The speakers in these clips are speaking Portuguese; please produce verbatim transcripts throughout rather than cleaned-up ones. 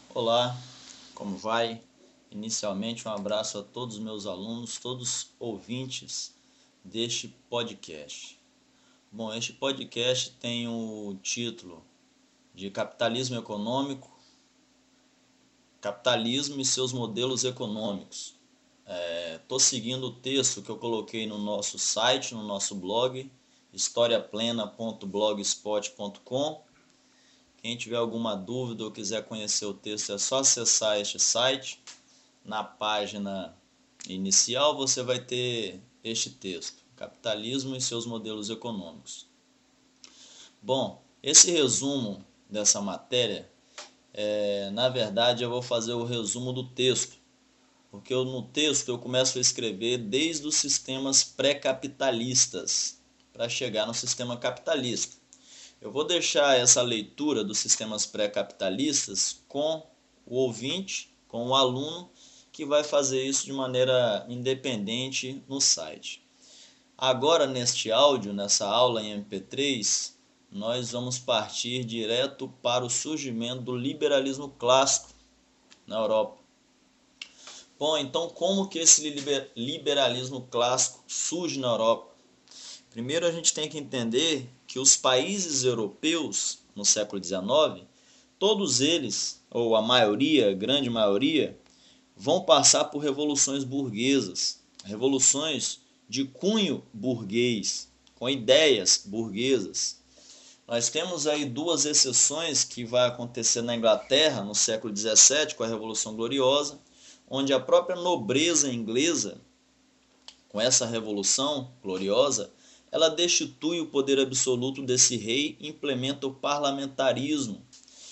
Olá, como vai? Inicialmente, um abraço a todos os meus alunos, todos ouvintes deste podcast. Bom, este podcast tem o título de Capitalismo Econômico, Capitalismo e seus modelos econômicos. Estou seguindo o texto que eu coloquei no nosso site, no nosso blog, historia plena ponto blogspot ponto com. Quem tiver alguma dúvida ou quiser conhecer o texto, é só acessar este site. Na página inicial você vai ter este texto, Capitalismo e seus modelos econômicos. Bom, esse resumo dessa matéria, é, na verdade eu vou fazer o resumo do texto, porque eu, no texto eu começo a escrever desde os sistemas pré-capitalistas para chegar no sistema capitalista. Eu vou deixar essa leitura dos sistemas pré-capitalistas com o ouvinte, com o aluno, que vai fazer isso de maneira independente no site. Agora, neste áudio, nessa aula em M P três, nós vamos partir direto para o surgimento do liberalismo clássico na Europa. Bom, então como que esse liberalismo clássico surge na Europa? Primeiro a gente tem que entender que os países europeus no século dezenove, todos eles, ou a maioria, a grande maioria, vão passar por revoluções burguesas, revoluções de cunho burguês, com ideias burguesas. Nós temos aí duas exceções que vai acontecer na Inglaterra no século dezessete, com a Revolução Gloriosa, onde a própria nobreza inglesa, com essa Revolução Gloriosa, ela destitui o poder absoluto desse rei e implementa o parlamentarismo.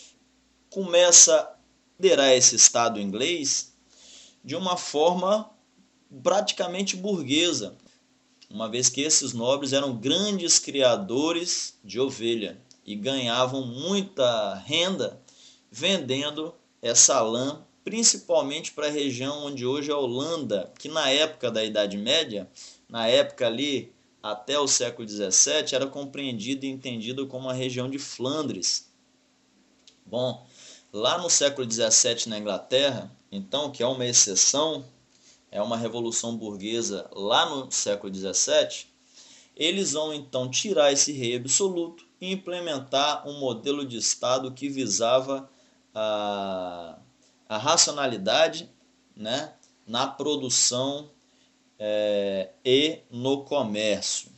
Começa a liderar esse Estado inglês de uma forma praticamente burguesa, uma vez que esses nobres eram grandes criadores de ovelha e ganhavam muita renda vendendo essa lã, principalmente para a região onde hoje é a Holanda, que na época da Idade Média, na época ali até o século dezessete, era compreendida e entendida como a região de Flandres. Bom, lá no século dezessete na Inglaterra, então, que é uma exceção, é uma revolução burguesa lá no século dezessete, eles vão então tirar esse rei absoluto e implementar um modelo de Estado que visava a, a racionalidade, né, na produção é, e no comércio.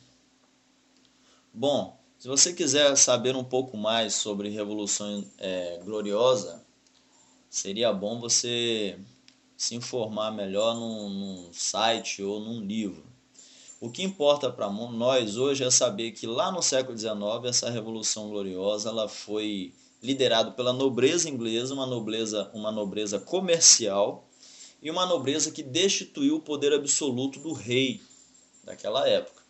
Bom, se você quiser saber um pouco mais sobre Revolução é, Gloriosa, seria bom você se informar melhor num, num site ou num livro. O que importa para nós hoje é saber que lá no século dezenove essa Revolução Gloriosa ela foi liderada pela nobreza inglesa, uma nobreza, uma nobreza comercial e uma nobreza que destituiu o poder absoluto do rei daquela época.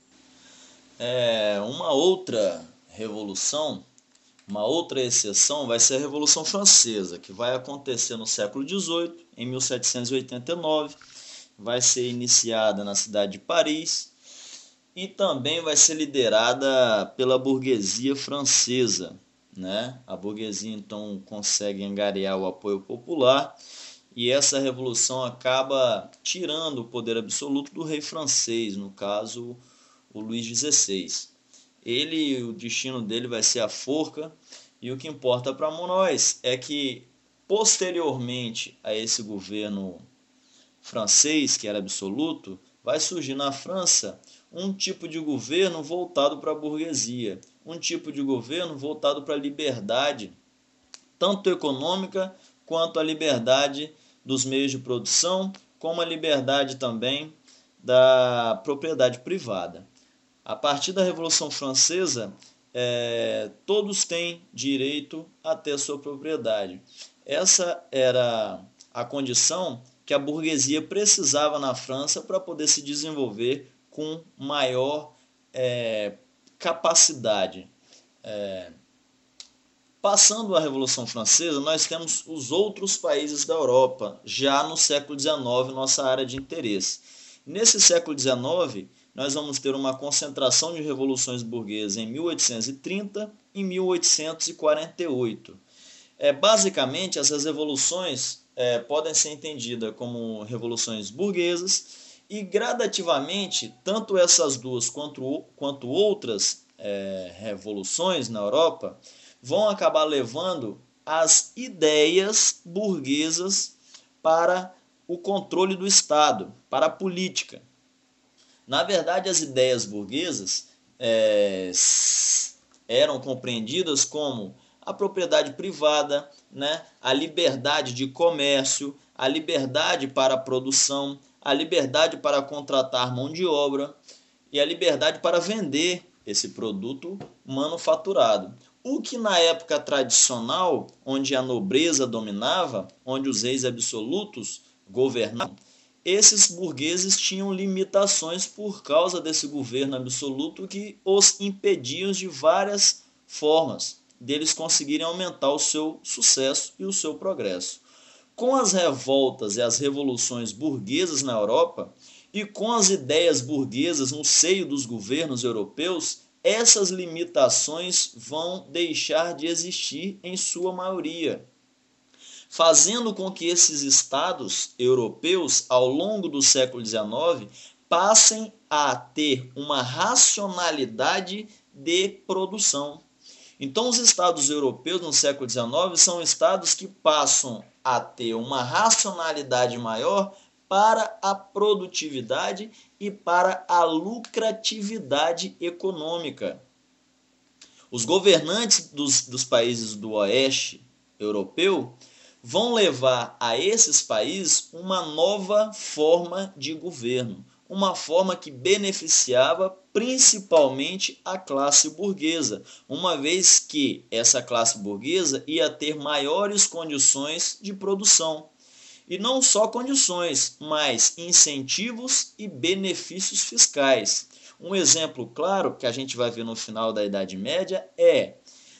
É, uma outra revolução, uma outra exceção vai ser a Revolução Francesa, que vai acontecer no século dezoito, em mil setecentos e oitenta e nove, vai ser iniciada na cidade de Paris e também vai ser liderada pela burguesia francesa, né? A burguesia então consegue angariar o apoio popular e essa revolução acaba tirando o poder absoluto do rei francês, no caso o Luís dezesseis. Ele, o destino dele vai ser a forca, e o que importa para nós é que posteriormente a esse governo francês, que era absoluto, vai surgir na França um tipo de governo voltado para a burguesia, um tipo de governo voltado para a liberdade, tanto econômica quanto a liberdade dos meios de produção, como a liberdade também da propriedade privada. A partir da Revolução Francesa, é, todos têm direito a ter sua propriedade. Essa era a condição que a burguesia precisava na França para poder se desenvolver com maior é, capacidade. É, Passando a Revolução Francesa, nós temos os outros países da Europa, já no século dezenove, nossa área de interesse. Nesse século dezenove, nós vamos ter uma concentração de revoluções burguesas em mil oitocentos e trinta e mil oitocentos e quarenta e oito. É, basicamente, essas revoluções é, podem ser entendidas como revoluções burguesas e gradativamente, tanto essas duas quanto, quanto outras é, revoluções na Europa vão acabar levando as ideias burguesas para o controle do Estado, para a política. Na verdade, as ideias burguesas é, eram compreendidas como a propriedade privada, né, a liberdade de comércio, a liberdade para a produção, a liberdade para contratar mão de obra e a liberdade para vender esse produto manufaturado. O que na época tradicional, onde a nobreza dominava, onde os reis absolutos governavam, esses burgueses tinham limitações por causa desse governo absoluto que os impediam de várias formas deles conseguirem aumentar o seu sucesso e o seu progresso. Com as revoltas e as revoluções burguesas na Europa e com as ideias burguesas no seio dos governos europeus, essas limitações vão deixar de existir em sua maioria, fazendo com que esses estados europeus, ao longo do século dezenove, passem a ter uma racionalidade de produção. Então, os estados europeus no século dezenove são estados que passam a ter uma racionalidade maior para a produtividade e para a lucratividade econômica. Os governantes dos, dos países do oeste europeu vão levar a esses países uma nova forma de governo, uma forma que beneficiava principalmente a classe burguesa, uma vez que essa classe burguesa ia ter maiores condições de produção. E não só condições, mas incentivos e benefícios fiscais. Um exemplo claro que a gente vai ver no final da Idade Média é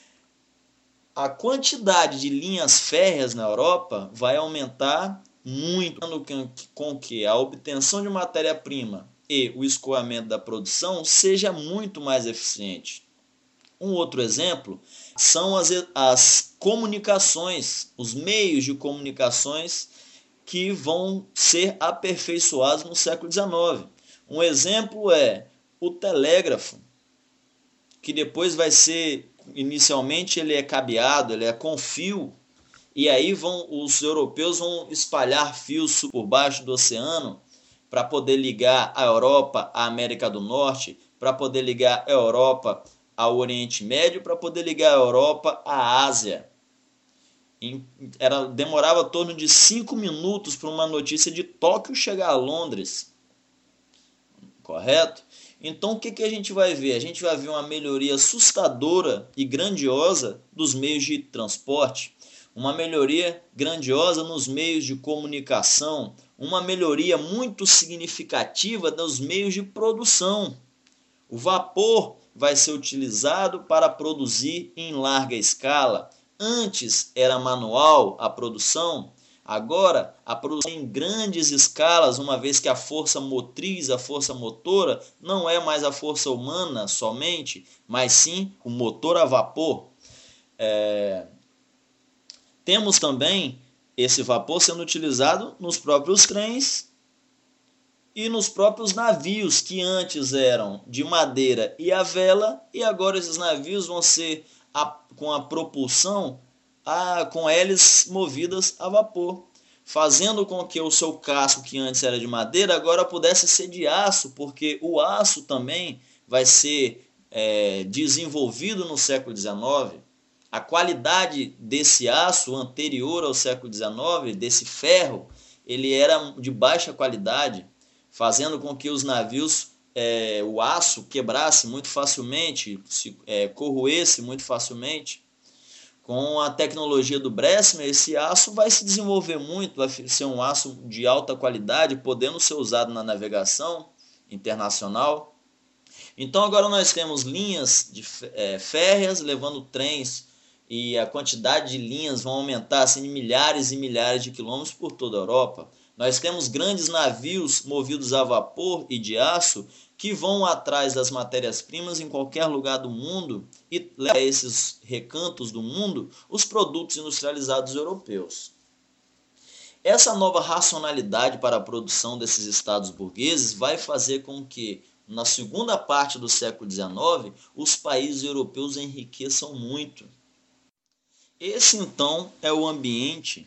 a quantidade de linhas férreas na Europa vai aumentar muito, com que a obtenção de matéria-prima e o escoamento da produção seja muito mais eficiente. Um outro exemplo são as, as comunicações, os meios de comunicações que vão ser aperfeiçoados no século dezenove. Um exemplo é o telégrafo, que depois vai ser, inicialmente ele é cabeado, ele é com fio, e aí vão, os europeus vão espalhar fios por baixo do oceano para poder ligar a Europa à América do Norte, para poder ligar a Europa ao Oriente Médio, para poder ligar a Europa à Ásia. Era, demorava em torno de cinco minutos para uma notícia de Tóquio chegar a Londres. Correto? Então o que, que a gente vai ver? A gente vai ver uma melhoria assustadora e grandiosa dos meios de transporte, uma melhoria grandiosa nos meios de comunicação, uma melhoria muito significativa dos meios de produção. O vapor vai ser utilizado para produzir em larga escala. Antes era manual a produção, agora a produção em grandes escalas, uma vez que a força motriz, a força motora, não é mais a força humana somente, mas sim o motor a vapor. É... Temos também esse vapor sendo utilizado nos próprios trens e nos próprios navios, que antes eram de madeira e a vela, e agora esses navios vão ser a, com a propulsão a, com hélices movidas a vapor, fazendo com que o seu casco, que antes era de madeira, agora pudesse ser de aço, porque o aço também vai ser é, desenvolvido no século dezenove. A qualidade desse aço anterior ao século dezenove, desse ferro, ele era de baixa qualidade, fazendo com que os navios, é, o aço quebrasse muito facilmente, se é, corroesse muito facilmente. Com a tecnologia do Bressmer, esse aço vai se desenvolver muito, vai ser um aço de alta qualidade, podendo ser usado na navegação internacional. Então agora nós temos linhas de, é, férreas levando trens, e a quantidade de linhas vão aumentar assim, milhares e milhares de quilômetros por toda a Europa. Nós temos grandes navios movidos a vapor e de aço que vão atrás das matérias-primas em qualquer lugar do mundo e levam a esses recantos do mundo os produtos industrializados europeus. Essa nova racionalidade para a produção desses estados burgueses vai fazer com que, na segunda parte do século dezenove, os países europeus enriqueçam muito. Esse, então, é o ambiente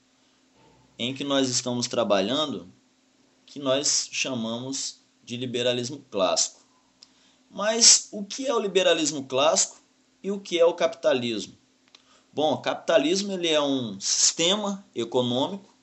em que nós estamos trabalhando, que nós chamamos de liberalismo clássico. Mas o que é o liberalismo clássico e o que é o capitalismo? Bom, o capitalismo ele é um sistema econômico,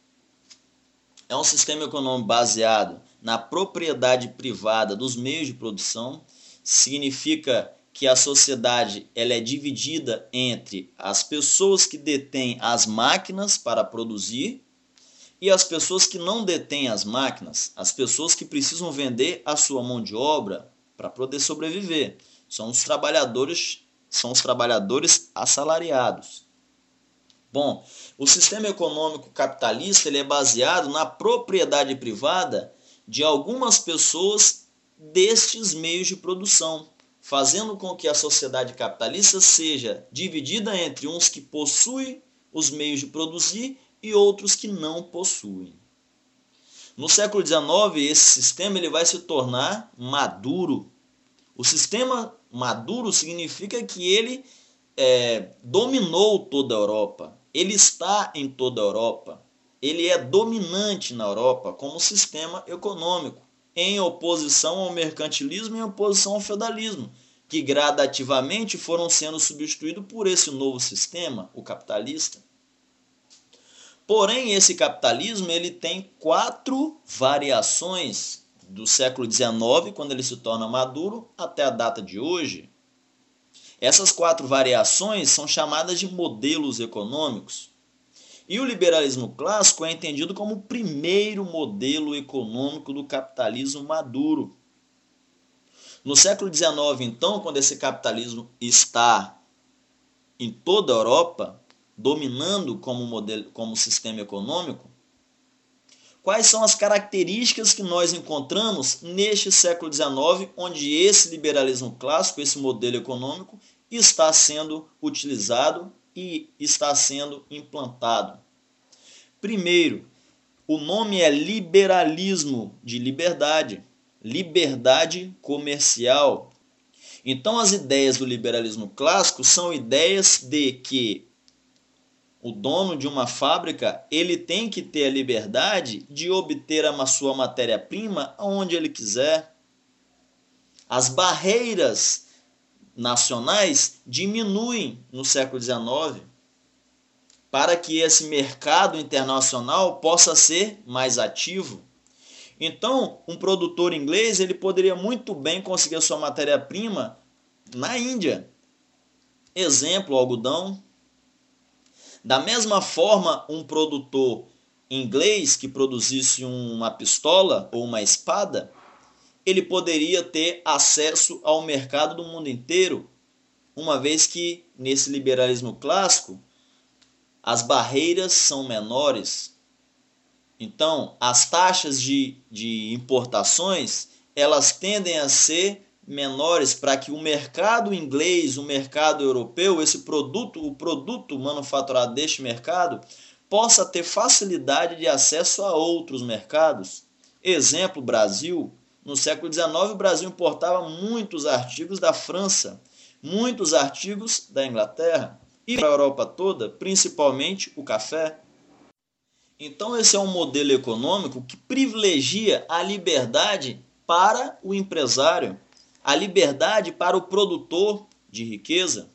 é um sistema econômico baseado na propriedade privada dos meios de produção, significa que a sociedade ela é dividida entre as pessoas que detêm as máquinas para produzir e as pessoas que não detêm as máquinas, as pessoas que precisam vender a sua mão de obra para poder sobreviver. São os trabalhadores, são os trabalhadores assalariados. Bom, o sistema econômico capitalista ele é baseado na propriedade privada de algumas pessoas destes meios de produção, fazendo com que a sociedade capitalista seja dividida entre uns que possuem os meios de produzir e outros que não possuem. No século dezenove, esse sistema ele vai se tornar maduro. O sistema maduro significa que ele é, dominou toda a Europa. Ele está em toda a Europa. Ele é dominante na Europa como sistema econômico, em oposição ao mercantilismo e em oposição ao feudalismo, que gradativamente foram sendo substituídos por esse novo sistema, o capitalista. Porém, esse capitalismo ele tem quatro variações do século dezenove, quando ele se torna maduro, até a data de hoje. Essas quatro variações são chamadas de modelos econômicos. E o liberalismo clássico é entendido como o primeiro modelo econômico do capitalismo maduro. No século dezenove, então, quando esse capitalismo está em toda a Europa, dominando como modelo, como sistema econômico, quais são as características que nós encontramos neste século dezenove, onde esse liberalismo clássico, esse modelo econômico, está sendo utilizado e está sendo implantado? Primeiro, o nome é liberalismo de liberdade, liberdade comercial. Então, as ideias do liberalismo clássico são ideias de que o dono de uma fábrica ele tem que ter a liberdade de obter a sua matéria-prima onde ele quiser. As barreiras nacionais diminuem no século dezenove para que esse mercado internacional possa ser mais ativo. Então, um produtor inglês ele poderia muito bem conseguir a sua matéria-prima na Índia. Exemplo, algodão. Da mesma forma, um produtor inglês que produzisse uma pistola ou uma espada, ele poderia ter acesso ao mercado do mundo inteiro, uma vez que, nesse liberalismo clássico, as barreiras são menores. Então, as taxas de, de importações, elas tendem a ser menores para que o mercado inglês, o mercado europeu, esse produto, o produto manufaturado deste mercado, possa ter facilidade de acesso a outros mercados. Exemplo, Brasil. No século dezenove, o Brasil importava muitos artigos da França, muitos artigos da Inglaterra e para a Europa toda, principalmente o café. Então, esse é um modelo econômico que privilegia a liberdade para o empresário, a liberdade para o produtor de riqueza.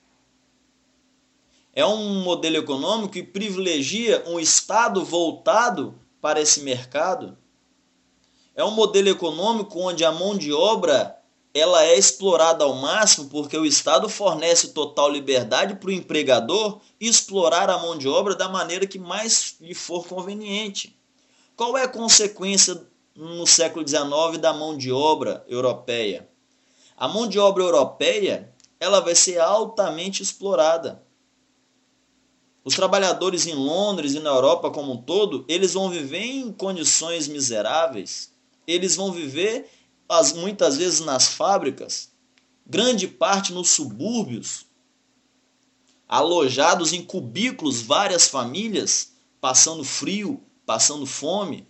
É um modelo econômico que privilegia um Estado voltado para esse mercado. É um modelo econômico onde a mão de obra ela é explorada ao máximo porque o Estado fornece total liberdade para o empregador explorar a mão de obra da maneira que mais lhe for conveniente. Qual é a consequência no século dezenove da mão de obra europeia? A mão de obra europeia ela vai ser altamente explorada. Os trabalhadores em Londres e na Europa como um todo, eles vão viver em condições miseráveis. Eles vão viver, as, muitas vezes, nas fábricas, grande parte nos subúrbios, alojados em cubículos, várias famílias, passando frio, passando fome,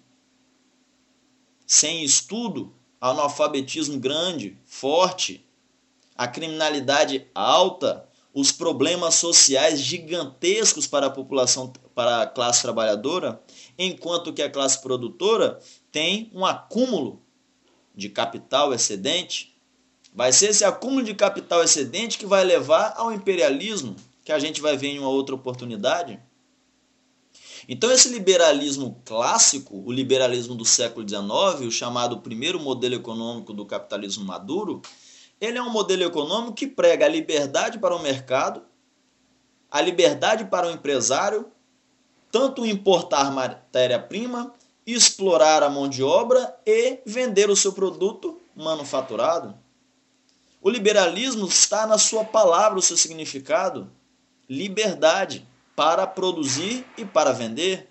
sem estudo, analfabetismo grande, forte, a criminalidade alta, os problemas sociais gigantescos para a população, para a classe trabalhadora, enquanto que a classe produtora tem um acúmulo de capital excedente. Vai ser esse acúmulo de capital excedente que vai levar ao imperialismo, que a gente vai ver em uma outra oportunidade. Então esse liberalismo clássico, o liberalismo do século dezenove, o chamado primeiro modelo econômico do capitalismo maduro, ele é um modelo econômico que prega a liberdade para o mercado, a liberdade para o empresário, tanto importar matéria-prima, explorar a mão de obra e vender o seu produto manufaturado. O liberalismo está na sua palavra, o seu significado, liberdade para produzir e para vender.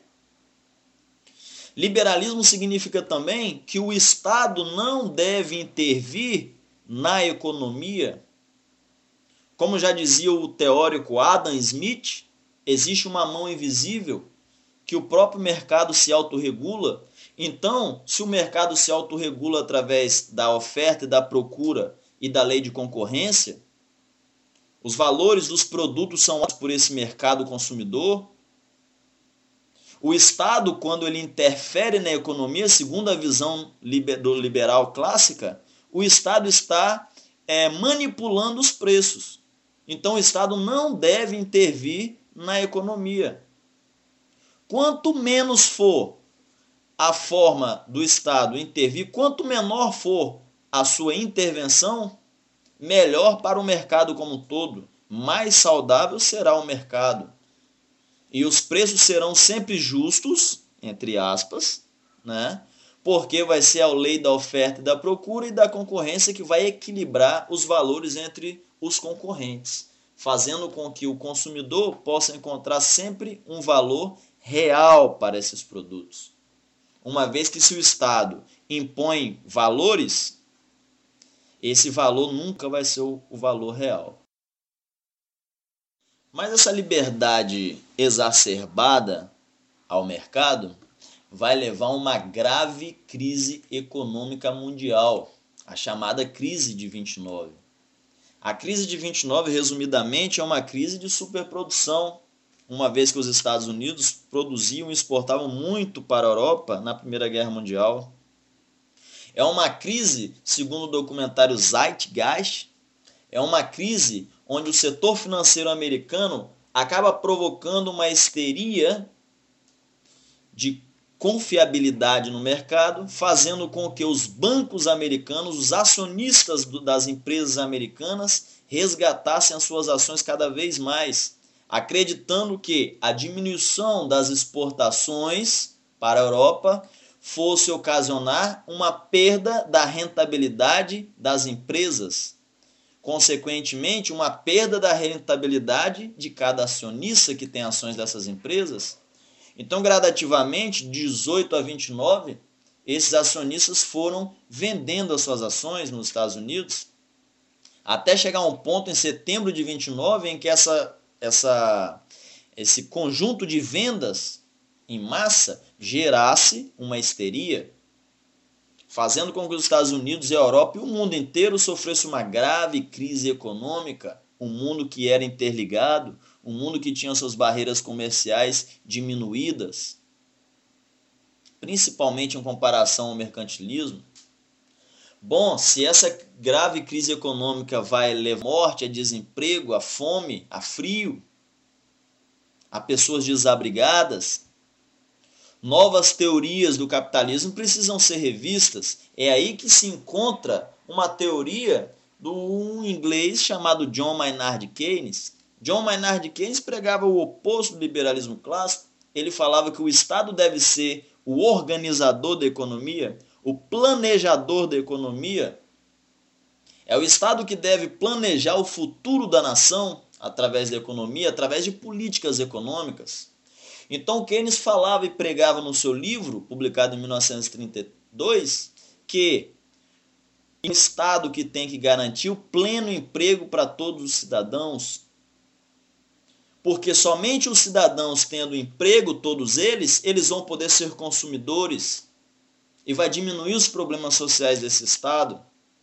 Liberalismo significa também que o Estado não deve intervir na economia. Como já dizia o teórico Adam Smith, existe uma mão invisível que o próprio mercado se autorregula. Então, se o mercado se autorregula através da oferta e da procura e da lei de concorrência, os valores dos produtos são altos por esse mercado consumidor. O Estado, quando ele interfere na economia, segundo a visão do liberal clássica, o Estado está é, manipulando os preços. Então o Estado não deve intervir na economia. Quanto menos for a forma do Estado intervir, quanto menor for a sua intervenção, melhor para o mercado como um todo, mais saudável será o mercado. E os preços serão sempre justos, entre aspas, né? Porque vai ser a lei da oferta e da procura e da concorrência que vai equilibrar os valores entre os concorrentes, fazendo com que o consumidor possa encontrar sempre um valor real para esses produtos. Uma vez que se o Estado impõe valores, esse valor nunca vai ser o valor real. Mas essa liberdade exacerbada ao mercado vai levar a uma grave crise econômica mundial, a chamada crise de vinte e nove. A crise de vinte e nove, resumidamente, é uma crise de superprodução, uma vez que os Estados Unidos produziam e exportavam muito para a Europa na Primeira Guerra Mundial. É uma crise, segundo o documentário Zeitgeist, é uma crise onde o setor financeiro americano acaba provocando uma histeria de confiabilidade no mercado, fazendo com que os bancos americanos, os acionistas das empresas americanas, resgatassem as suas ações cada vez mais, acreditando que a diminuição das exportações para a Europa fosse ocasionar uma perda da rentabilidade das empresas. Consequentemente, uma perda da rentabilidade de cada acionista que tem ações dessas empresas. Então, gradativamente, de dezoito a vinte e nove, esses acionistas foram vendendo as suas ações nos Estados Unidos, até chegar a um ponto em setembro de vinte e nove em que essa, essa, esse conjunto de vendas em massa gerasse uma histeria, fazendo com que os Estados Unidos, a Europa e o mundo inteiro sofressem uma grave crise econômica, um mundo que era interligado, um mundo que tinha suas barreiras comerciais diminuídas, principalmente em comparação ao mercantilismo. Bom, se essa grave crise econômica vai levar à morte, a desemprego, a fome, a frio, a pessoas desabrigadas, novas teorias do capitalismo precisam ser revistas. É aí que se encontra uma teoria de um inglês chamado John Maynard Keynes. John Maynard Keynes pregava o oposto do liberalismo clássico. Ele falava que o Estado deve ser o organizador da economia, o planejador da economia. É o Estado que deve planejar o futuro da nação, através da economia, através de políticas econômicas. Então Keynes falava e pregava no seu livro, publicado em mil novecentos e trinta e dois, que um Estado que tem que garantir o pleno emprego para todos os cidadãos, porque somente os cidadãos tendo emprego, todos eles, eles vão poder ser consumidores e vai diminuir os problemas sociais desse Estado.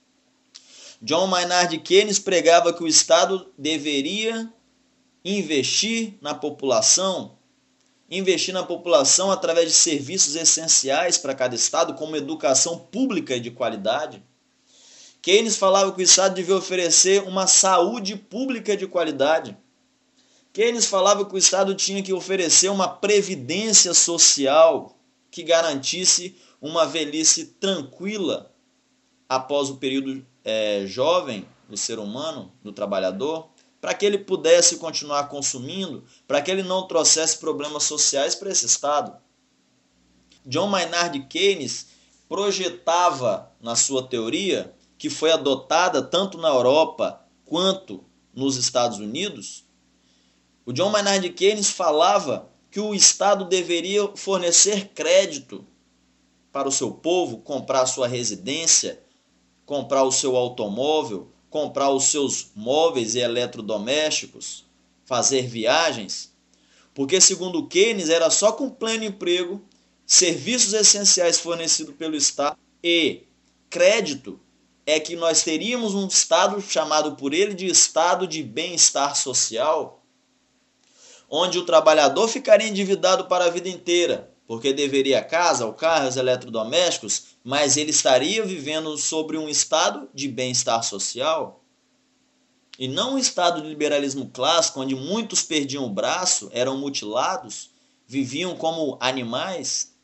John Maynard Keynes pregava que o Estado deveria investir na população, investir na população através de serviços essenciais para cada Estado, como educação pública e de qualidade. Keynes falava que o Estado devia oferecer uma saúde pública de qualidade. Keynes falava que o Estado tinha que oferecer uma previdência social que garantisse uma velhice tranquila após o período é, jovem do ser humano, do trabalhador, para que ele pudesse continuar consumindo, para que ele não trouxesse problemas sociais para esse Estado. John Maynard Keynes projetava na sua teoria, que foi adotada tanto na Europa quanto nos Estados Unidos, o John Maynard Keynes falava que o Estado deveria fornecer crédito para o seu povo, comprar a sua residência, comprar o seu automóvel, comprar os seus móveis e eletrodomésticos, fazer viagens, porque segundo Keynes era só com pleno emprego, serviços essenciais fornecidos pelo Estado e crédito é que nós teríamos um Estado chamado por ele de Estado de bem-estar social, onde o trabalhador ficaria endividado para a vida inteira, porque deveria a casa, o carro, os eletrodomésticos, mas ele estaria vivendo sobre um estado de bem-estar social, e não um estado de liberalismo clássico, onde muitos perdiam o braço, eram mutilados, viviam como animais.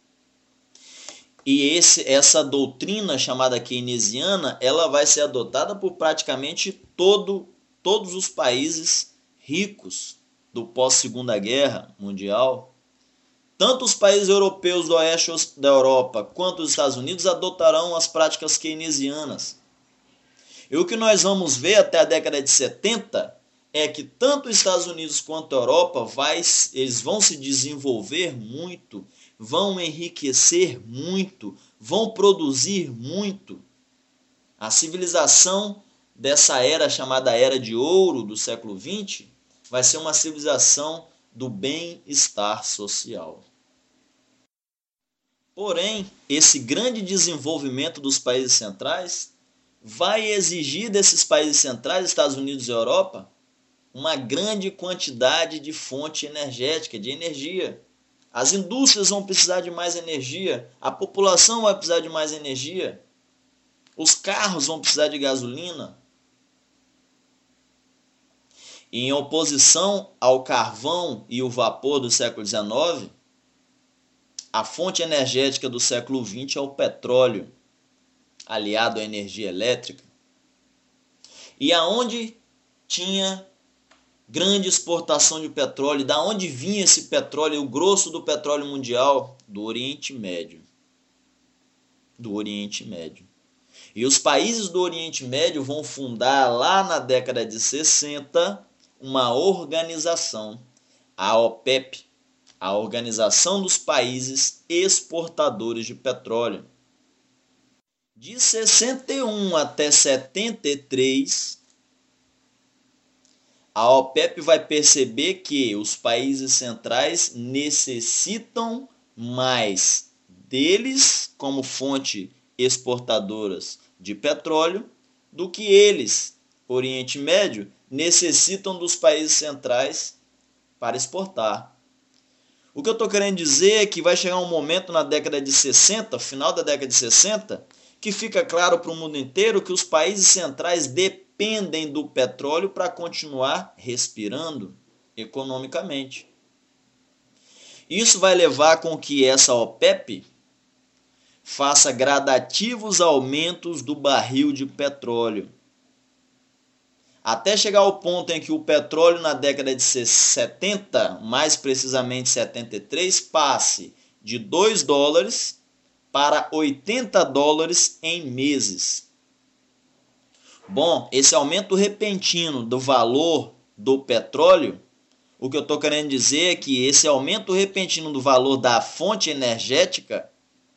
E esse, essa doutrina chamada keynesiana, ela vai ser adotada por praticamente todo, todos os países ricos do pós-Segunda Guerra Mundial. Tanto os países europeus do oeste da Europa quanto os Estados Unidos adotarão as práticas keynesianas. E o que nós vamos ver até a década de setenta é que tanto os Estados Unidos quanto a Europa vai, eles vão se desenvolver muito, vão enriquecer muito, vão produzir muito. A civilização dessa era chamada Era de Ouro do século vinte vai ser uma civilização do bem-estar social. Porém, esse grande desenvolvimento dos países centrais vai exigir desses países centrais, Estados Unidos e Europa, uma grande quantidade de fonte energética, de energia. As indústrias vão precisar de mais energia, a população vai precisar de mais energia, os carros vão precisar de gasolina. E em oposição ao carvão e o vapor do século dezenove, a fonte energética do século vinte é o petróleo, aliado à energia elétrica. E aonde tinha grande exportação de petróleo, da onde vinha esse petróleo, o grosso do petróleo mundial? Do Oriente Médio. Do Oriente Médio. E os países do Oriente Médio vão fundar lá na década de sessenta uma organização, a OPEP, a Organização dos Países Exportadores de Petróleo. De sessenta e um até setenta e três, a OPEP vai perceber que os países centrais necessitam mais deles como fonte exportadoras de petróleo do que eles, Oriente Médio, necessitam dos países centrais para exportar. O que eu estou querendo dizer é que vai chegar um momento na década de sessenta, final da década de sessenta, que fica claro para o mundo inteiro que os países centrais dependem do petróleo para continuar respirando economicamente. Isso vai levar com que essa OPEP faça gradativos aumentos do barril de petróleo, até chegar ao ponto em que o petróleo na década de setenta, mais precisamente setenta e três, passe de dois dólares para oitenta dólares em meses. Bom, esse aumento repentino do valor do petróleo, o que eu estou querendo dizer é que esse aumento repentino do valor da fonte energética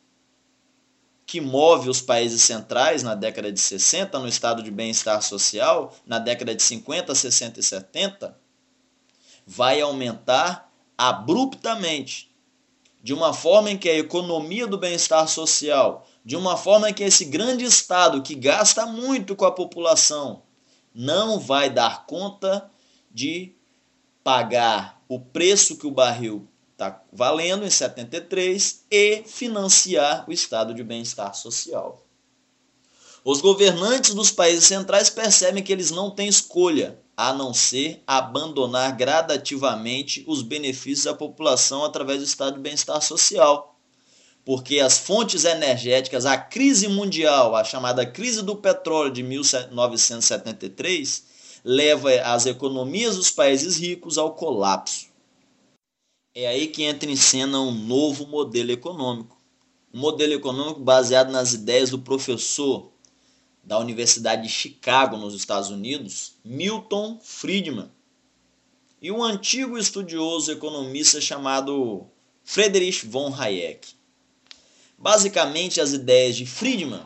que move os países centrais na década de sessenta, no estado de bem-estar social, na década de cinquenta, sessenta e setenta, vai aumentar abruptamente, de uma forma em que a economia do bem-estar social, de uma forma em que esse grande estado que gasta muito com a população, não vai dar conta de pagar o preço que o barril está valendo em setenta e três e financiar o estado de bem-estar social. Os governantes dos países centrais percebem que eles não têm escolha a não ser abandonar gradativamente os benefícios à população através do estado de bem-estar social. Porque as fontes energéticas, a crise mundial, a chamada crise do petróleo de mil novecentos e setenta e três, leva as economias dos países ricos ao colapso. É aí que entra em cena um novo modelo econômico. Um modelo econômico baseado nas ideias do professor da Universidade de Chicago, nos Estados Unidos, Milton Friedman, e um antigo estudioso economista chamado Friedrich von Hayek. Basicamente, as ideias de Friedman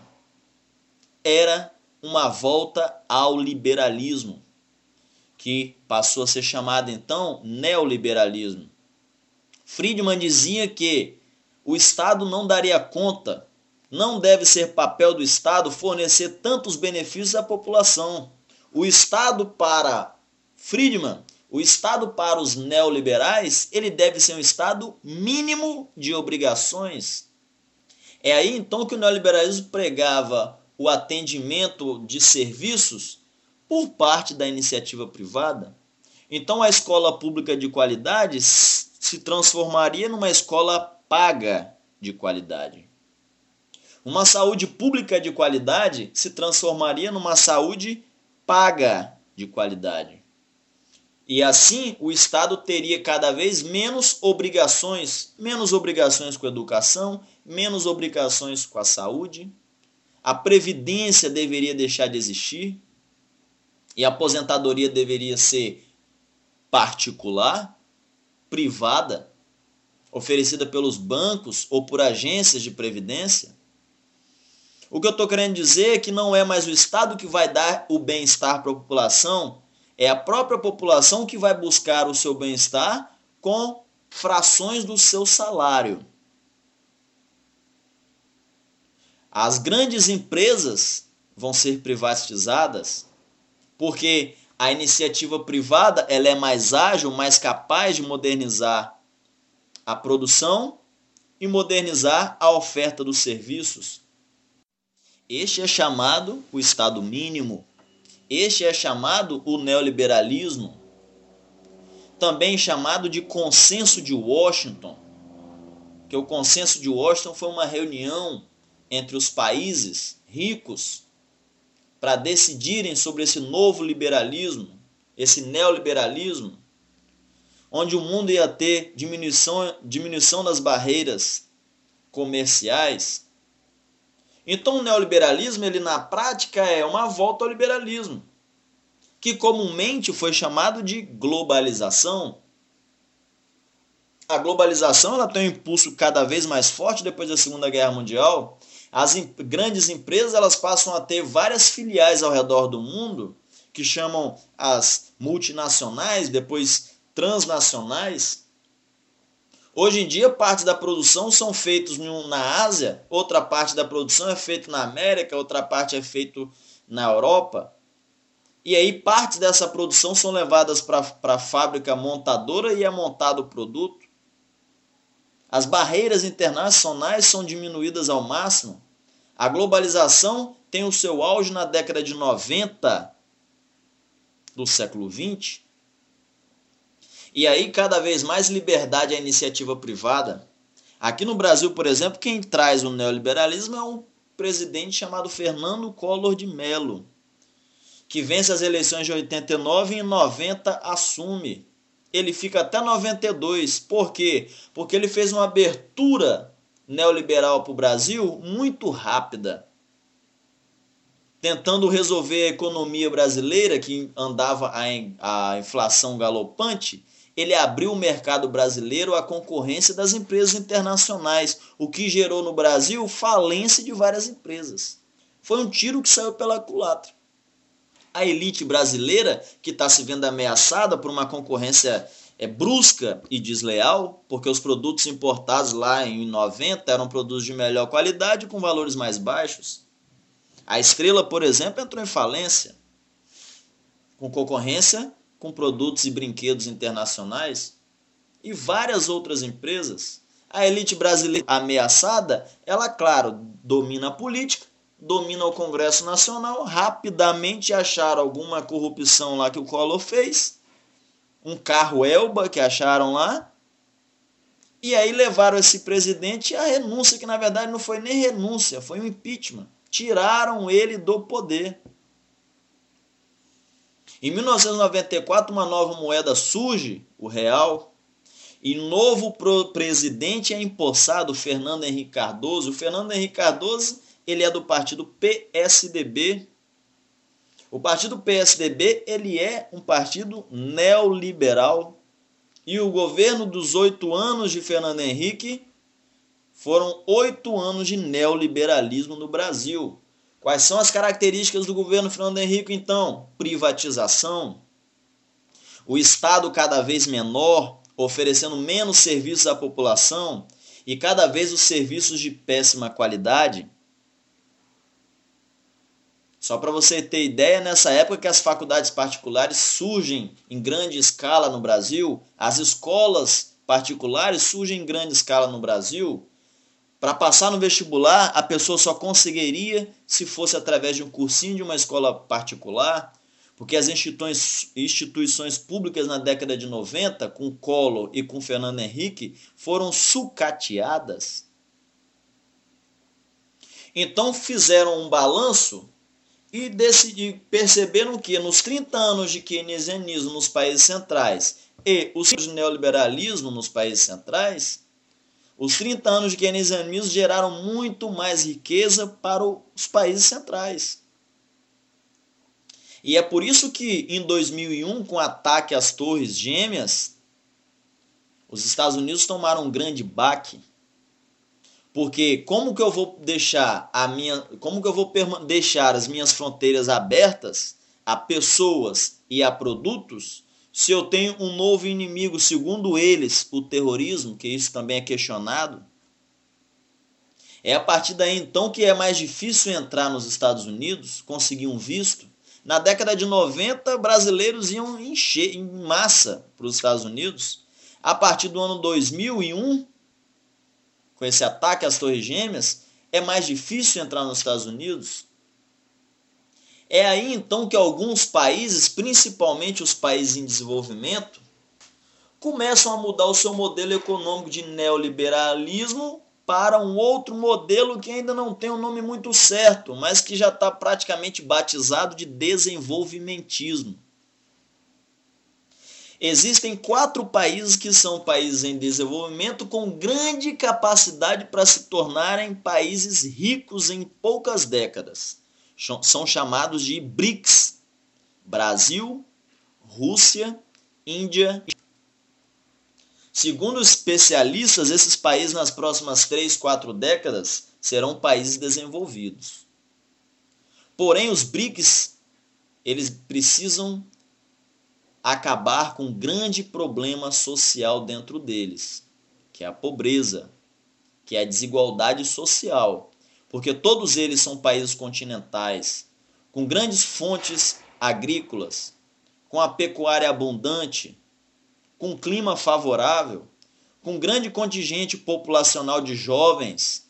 eram uma volta ao liberalismo, que passou a ser chamado então neoliberalismo. Friedman dizia que o Estado não daria conta, não deve ser papel do Estado fornecer tantos benefícios à população. O Estado, para Friedman, o Estado para os neoliberais, ele deve ser um Estado mínimo de obrigações. É aí então que o neoliberalismo pregava o atendimento de serviços por parte da iniciativa privada. Então a escola pública de qualidade se transformaria numa escola paga de qualidade. Uma saúde pública de qualidade se transformaria numa saúde paga de qualidade. E assim o Estado teria cada vez menos obrigações, menos obrigações com a educação, menos obrigações com a saúde. A previdência deveria deixar de existir e a aposentadoria deveria ser particular, privada, oferecida pelos bancos ou por agências de previdência. O que eu estou querendo dizer é que não é mais o Estado que vai dar o bem-estar para a população, é a própria população que vai buscar o seu bem-estar com frações do seu salário. As grandes empresas vão ser privatizadas porque a iniciativa privada ela é mais ágil, mais capaz de modernizar a produção e modernizar a oferta dos serviços. Este é chamado o Estado mínimo. Este é chamado o neoliberalismo. Também chamado de Consenso de Washington. Que o Consenso de Washington foi uma reunião entre os países ricos para decidirem sobre esse novo liberalismo, esse neoliberalismo, onde o mundo ia ter diminuição, diminuição das barreiras comerciais. Então o neoliberalismo, ele na prática é uma volta ao liberalismo, que comumente foi chamado de globalização. A globalização ela tem um impulso cada vez mais forte depois da Segunda Guerra Mundial. As grandes empresas elas passam a ter várias filiais ao redor do mundo, que chamam as multinacionais, depois transnacionais. Hoje em dia, parte da produção são feitos na Ásia, outra parte da produção é feita na América, outra parte é feita na Europa. E aí, partes dessa produção são levadas para a fábrica montadora e é montado o produto. As barreiras internacionais são diminuídas ao máximo. A globalização tem o seu auge na década de noventa do século vinte. E aí, cada vez mais liberdade à iniciativa privada. Aqui no Brasil, por exemplo, quem traz o neoliberalismo é um presidente chamado Fernando Collor de Mello, que vence as eleições de oitenta e nove e em noventa assume. Ele fica até noventa e dois. Por quê? Porque ele fez uma abertura neoliberal para o Brasil muito rápida. tentando resolver a economia brasileira, que andava a, a inflação galopante, ele abriu o mercado brasileiro à concorrência das empresas internacionais, o que gerou no Brasil falência de várias empresas. Foi um tiro que saiu pela culatra. A elite brasileira, que está se vendo ameaçada por uma concorrência é, brusca e desleal, porque os produtos importados lá em noventa eram produtos de melhor qualidade com valores mais baixos. A Estrela, por exemplo, entrou em falência, com concorrência com produtos e brinquedos internacionais, e várias outras empresas. A elite brasileira ameaçada, ela, claro, domina a política, domina o Congresso Nacional, rapidamente acharam alguma corrupção lá que o Collor fez, um carro Elba que acharam lá, e aí levaram esse presidente à renúncia, que na verdade não foi nem renúncia, foi um impeachment. Tiraram ele do poder. Em mil novecentos e noventa e quatro, uma nova moeda surge, o real, e novo presidente é empossado, Fernando Henrique Cardoso. O Fernando Henrique Cardoso, ele é do partido P S D B. O partido P S D B, ele é um partido neoliberal. E o governo dos oito anos de Fernando Henrique foram oito anos de neoliberalismo no Brasil. Quais são as características do governo Fernando Henrique, então? Privatização, o Estado cada vez menor, oferecendo menos serviços à população e cada vez os serviços de péssima qualidade. Só para você ter ideia, nessa época que as faculdades particulares surgem em grande escala no Brasil, as escolas particulares surgem em grande escala no Brasil. Para passar no vestibular, a pessoa só conseguiria se fosse através de um cursinho de uma escola particular, porque as instituições, instituições públicas na década de noventa, com Collor e com Fernando Henrique, foram sucateadas. Então fizeram um balanço e decidiram, perceberam que nos trinta anos de keynesianismo nos países centrais e os de neoliberalismo nos países centrais, os trinta anos de keynesianismo geraram muito mais riqueza para os países centrais. E é por isso que em dois mil e um, com o ataque às Torres Gêmeas, os Estados Unidos tomaram um grande baque. Porque como que eu vou deixar a minha, como que eu vou deixar as minhas fronteiras abertas a pessoas e a produtos, se eu tenho um novo inimigo, segundo eles, o terrorismo, que isso também é questionado? É a partir daí então que é mais difícil entrar nos Estados Unidos, conseguir um visto. Na década de noventa, brasileiros iam encher em massa para os Estados Unidos. A partir do ano dois mil e um, com esse ataque às Torres Gêmeas, é mais difícil entrar nos Estados Unidos. É aí então que alguns países, principalmente os países em desenvolvimento, começam a mudar o seu modelo econômico de neoliberalismo para um outro modelo que ainda não tem um nome muito certo, mas que já está praticamente batizado de desenvolvimentismo. Existem quatro países que são países em desenvolvimento com grande capacidade para se tornarem países ricos em poucas décadas. São chamados de BRICS: Brasil, Rússia, Índia. Segundo especialistas, esses países nas próximas três, quatro décadas serão países desenvolvidos. Porém, os BRICS, eles precisam acabar com um grande problema social dentro deles, que é a pobreza, que é a desigualdade social. Porque todos eles são países continentais, com grandes fontes agrícolas, com a pecuária abundante, com clima favorável, com grande contingente populacional de jovens.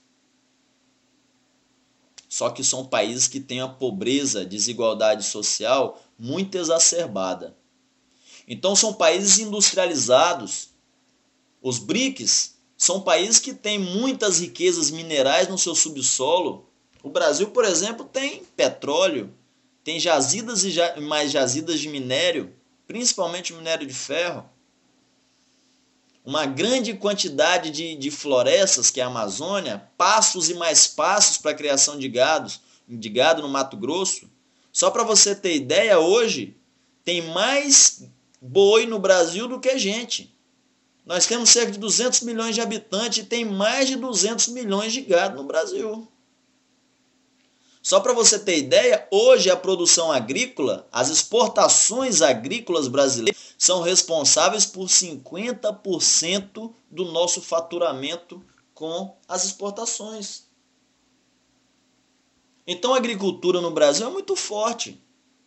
Só que são países que têm a pobreza, a desigualdade social muito exacerbada. Então são países industrializados. Os BRICS são países que têm muitas riquezas minerais no seu subsolo. O Brasil, por exemplo, tem petróleo, tem jazidas e mais jazidas de minério, principalmente minério de ferro. Uma grande quantidade de, de florestas, que é a Amazônia, pastos e mais pastos para a criação de gado, de gado no Mato Grosso. Só para você ter ideia, hoje tem mais boi no Brasil do que gente. Nós temos cerca de duzentos milhões de habitantes e tem mais de duzentos milhões de gado no Brasil. Só para você ter ideia, hoje a produção agrícola, as exportações agrícolas brasileiras são responsáveis por cinquenta por cento do nosso faturamento com as exportações. Então a agricultura no Brasil é muito forte.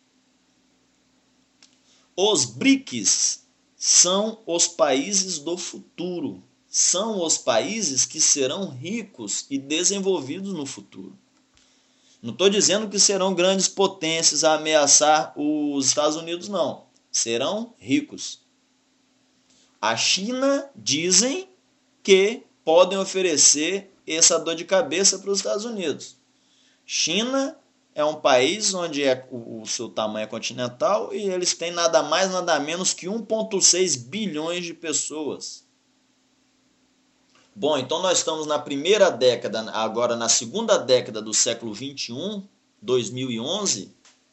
Os B R I C S são os países do futuro. São os países que serão ricos e desenvolvidos no futuro. Não estou dizendo que serão grandes potências a ameaçar os Estados Unidos, não. Serão ricos. A China dizem que podem oferecer essa dor de cabeça para os Estados Unidos. China é um país onde é, o, o seu tamanho é continental e eles têm nada mais, nada menos que um vírgula seis bilhões de pessoas. Bom, então nós estamos na primeira década, agora na segunda década do século vinte e um, dois mil e onze,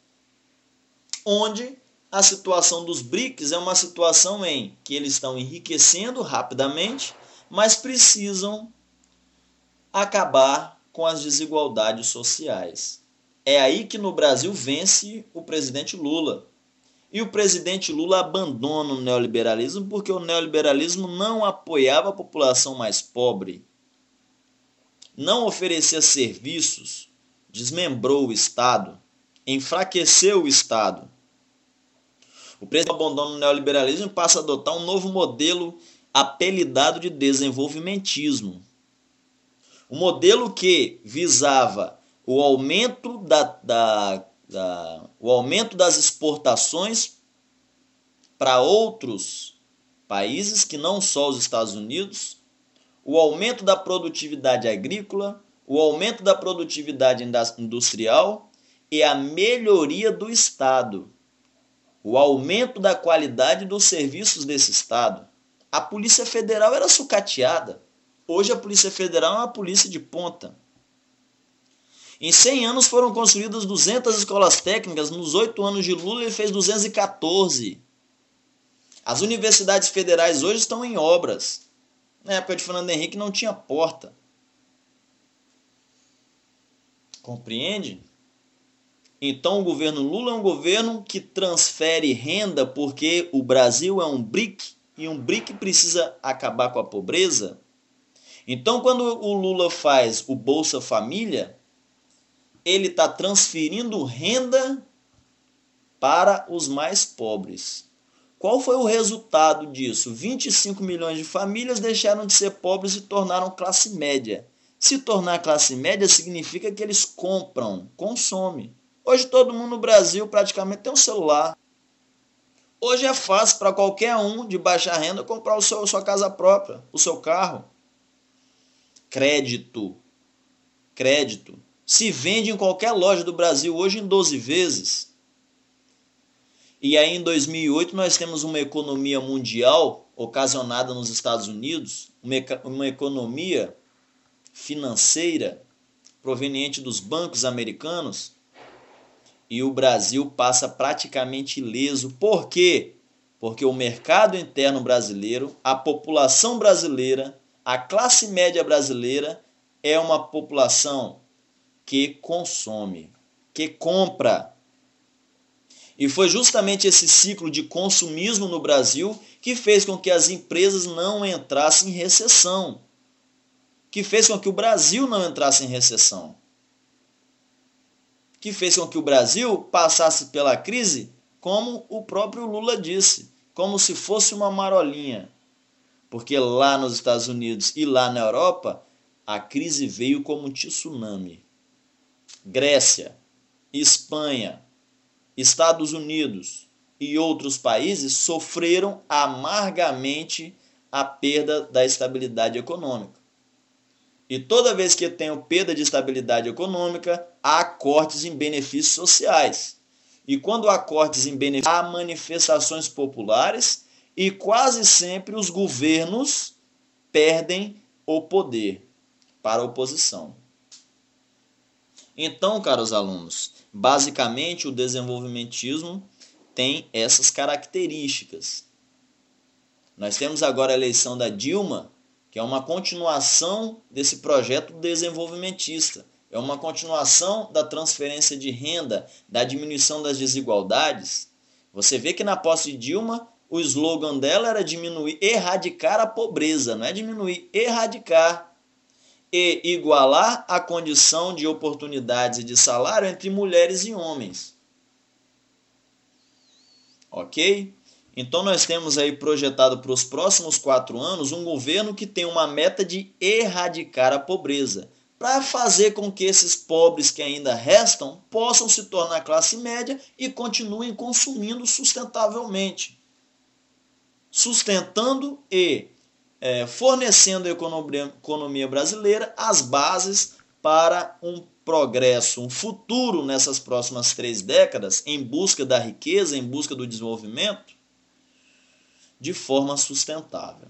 onde a situação dos B R I C S é uma situação em que eles estão enriquecendo rapidamente, mas precisam acabar com as desigualdades sociais. É aí que no Brasil vence o presidente Lula. E o presidente Lula abandona o neoliberalismo porque o neoliberalismo não apoiava a população mais pobre, não oferecia serviços, desmembrou o Estado, enfraqueceu o Estado. O presidente abandona o neoliberalismo e passa a adotar um novo modelo apelidado de desenvolvimentismo. Um modelo que visava o aumento da, da Da, o aumento das exportações para outros países que não só os Estados Unidos, o aumento da produtividade agrícola, o aumento da produtividade industrial e a melhoria do Estado, o aumento da qualidade dos serviços desse Estado. A Polícia Federal era sucateada. Hoje a Polícia Federal é uma polícia de ponta. Em cem anos foram construídas duzentas escolas técnicas, nos oito anos de Lula ele fez duzentas e quatorze. As universidades federais hoje estão em obras. Na época de Fernando Henrique não tinha porta. Compreende? Então o governo Lula é um governo que transfere renda porque o Brasil é um B R I C e um B R I C precisa acabar com a pobreza. Então quando o Lula faz o Bolsa Família, ele está transferindo renda para os mais pobres. Qual foi o resultado disso? vinte e cinco milhões de famílias deixaram de ser pobres e tornaram classe média. Se tornar classe média significa que eles compram, consomem. Hoje todo mundo no Brasil praticamente tem um celular. Hoje é fácil para qualquer um de baixa renda comprar o seu, sua casa própria, o seu carro. Crédito. Crédito. Se vende em qualquer loja do Brasil hoje em doze vezes. E aí em dois mil e oito nós temos uma economia mundial ocasionada nos Estados Unidos, uma, uma economia financeira proveniente dos bancos americanos, e o Brasil passa praticamente ileso. Por quê? Porque o mercado interno brasileiro, a população brasileira, a classe média brasileira é uma população que consome, que compra. E foi justamente esse ciclo de consumismo no Brasil que fez com que as empresas não entrassem em recessão, que fez com que o Brasil não entrasse em recessão, que fez com que o Brasil passasse pela crise, como o próprio Lula disse, como se fosse uma marolinha. Porque lá nos Estados Unidos e lá na Europa, a crise veio como um tsunami. Grécia, Espanha, Estados Unidos e outros países sofreram amargamente a perda da estabilidade econômica. E toda vez que tem perda de estabilidade econômica, há cortes em benefícios sociais. E quando há cortes em benefícios, há manifestações populares e quase sempre os governos perdem o poder para a oposição. Então, caros alunos, basicamente o desenvolvimentismo tem essas características. Nós temos agora a eleição da Dilma, que é uma continuação desse projeto desenvolvimentista. É uma continuação da transferência de renda, da diminuição das desigualdades. Você vê que na posse de Dilma, o slogan dela era diminuir, erradicar a pobreza, não é diminuir, erradicar. E igualar a condição de oportunidades e de salário entre mulheres e homens. Ok? Então nós temos aí projetado para os próximos quatro anos um governo que tem uma meta de erradicar a pobreza, para fazer com que esses pobres que ainda restam possam se tornar classe média e continuem consumindo sustentavelmente, sustentando e é, fornecendo à economia, economia brasileira as bases para um progresso, um futuro nessas próximas três décadas, em busca da riqueza, em busca do desenvolvimento, de forma sustentável.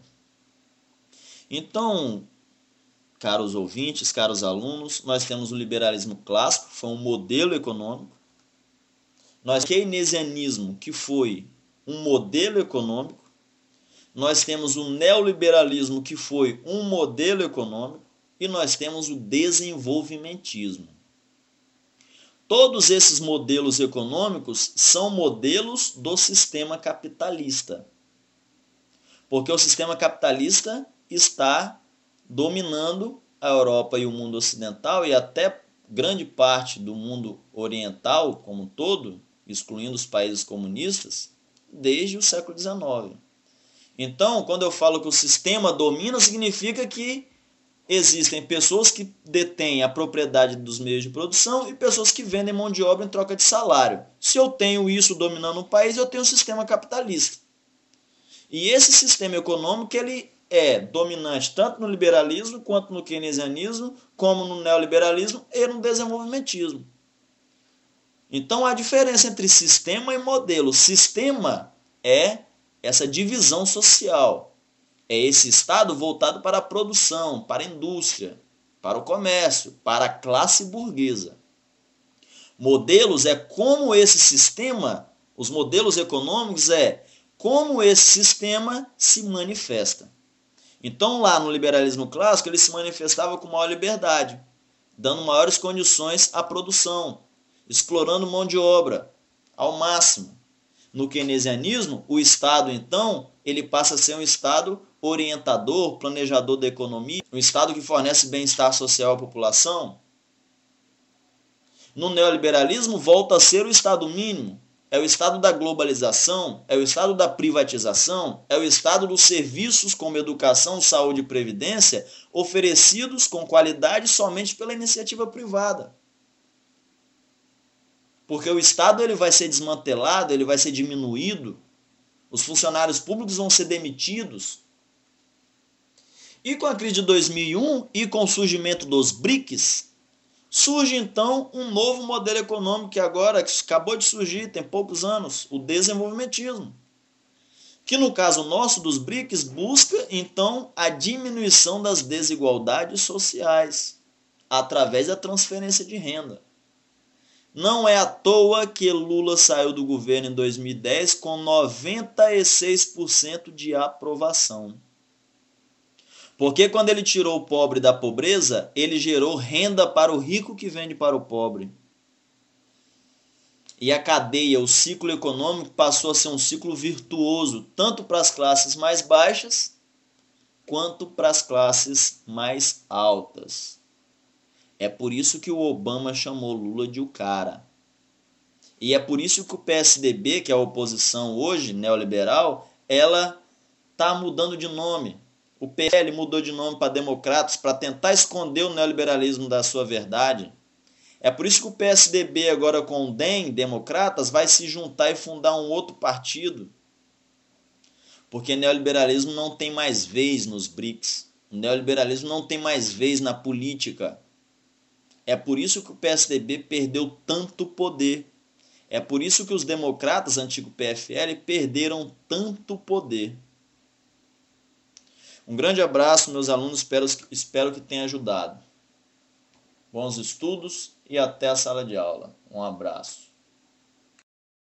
Então, caros ouvintes, caros alunos, nós temos o liberalismo clássico, foi um modelo econômico. Nós temos o keynesianismo, que foi um modelo econômico. Nós temos o neoliberalismo, que foi um modelo econômico. E nós temos o desenvolvimentismo. Todos esses modelos econômicos são modelos do sistema capitalista. Porque o sistema capitalista está dominando a Europa e o mundo ocidental e até grande parte do mundo oriental como um todo, excluindo os países comunistas, desde o século dezenove. Então, quando eu falo que o sistema domina, significa que existem pessoas que detêm a propriedade dos meios de produção e pessoas que vendem mão de obra em troca de salário. Se eu tenho isso dominando um país, eu tenho um sistema capitalista. E esse sistema econômico ele é dominante tanto no liberalismo, quanto no keynesianismo, como no neoliberalismo e no desenvolvimentismo. Então, há diferença entre sistema e modelo. Sistema é essa divisão social. É esse Estado voltado para a produção, para a indústria, para o comércio, para a classe burguesa. Modelos é como esse sistema, os modelos econômicos é como esse sistema se manifesta. Então, lá no liberalismo clássico, ele se manifestava com maior liberdade, dando maiores condições à produção, explorando mão de obra ao máximo. No keynesianismo, o Estado, então, ele passa a ser um Estado orientador, planejador da economia, um Estado que fornece bem-estar social à população. No neoliberalismo, volta a ser o Estado mínimo. É o estado da globalização, é o estado da privatização, é o estado dos serviços como educação, saúde e previdência oferecidos com qualidade somente pela iniciativa privada. Porque o Estado ele vai ser desmantelado, ele vai ser diminuído, os funcionários públicos vão ser demitidos. E com a crise de dois mil e um e com o surgimento dos BRICS, surge então um novo modelo econômico que agora que acabou de surgir, tem poucos anos, o desenvolvimentismo. Que no caso nosso dos BRICS busca então a diminuição das desigualdades sociais através da transferência de renda. Não é à toa que Lula saiu do governo em dois mil e dez com noventa e seis por cento de aprovação. Porque quando ele tirou o pobre da pobreza, ele gerou renda para o rico que vende para o pobre. E a cadeia, o ciclo econômico passou a ser um ciclo virtuoso, tanto para as classes mais baixas, quanto para as classes mais altas. É por isso que o Obama chamou Lula de o cara. E é por isso que o P S D B, que é a oposição hoje, neoliberal, ela está mudando de nome. O P L mudou de nome para Democratas para tentar esconder o neoliberalismo da sua verdade. É por isso que o P S D B agora com o D E M, Democratas, vai se juntar e fundar um outro partido. Porque neoliberalismo não tem mais vez nos BRICS. O neoliberalismo não tem mais vez na política. É por isso que o P S D B perdeu tanto poder. É por isso que os democratas, antigo P F L, perderam tanto poder. Um grande abraço, meus alunos, espero, espero que tenha ajudado. Bons estudos e até a sala de aula. Um abraço.